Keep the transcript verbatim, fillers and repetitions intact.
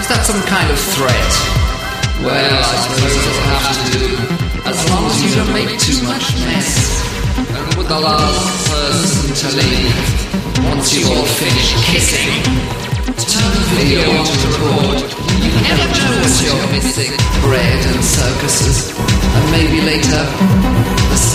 that some kind of threat? Well, I suppose it'll have to do, as long as you don't make too much mess. And with the last person to leave, once you've all finished kissing, turn the video on to record. You never know what you're missing. Bread and circuses, and maybe later, a